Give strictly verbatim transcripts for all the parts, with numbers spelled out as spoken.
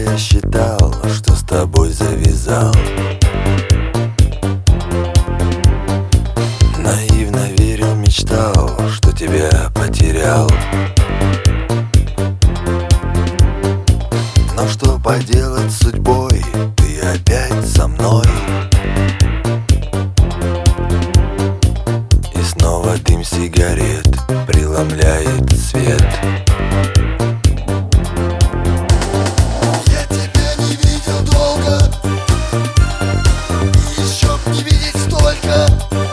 я считал, что с тобой завязал. Наивно верил, мечтал, что тебя потерял. Но что поделать с судьбой, ты опять со мной. И снова дым сигарет преломляет свет. Я тебя не видел долго, и еще б не видеть столько.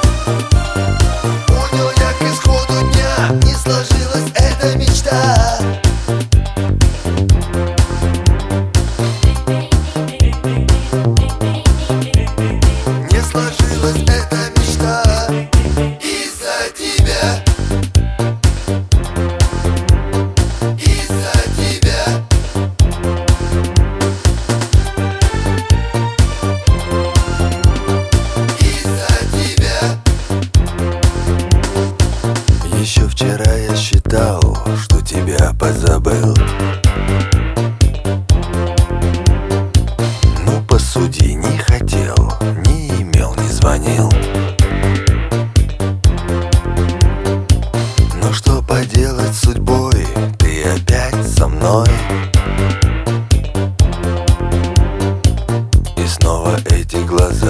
Понял я к исходу дня, не сложилась эта мечта. Не сложилась эта мечта из-за тебя. Из-за тебя. Из-за тебя. Еще вчера я считал, что тебя позабыл. Ну посуди, не хотел, не имел, не звонил. Но что поделать с судьбой, ты опять со мной. И снова эти глаза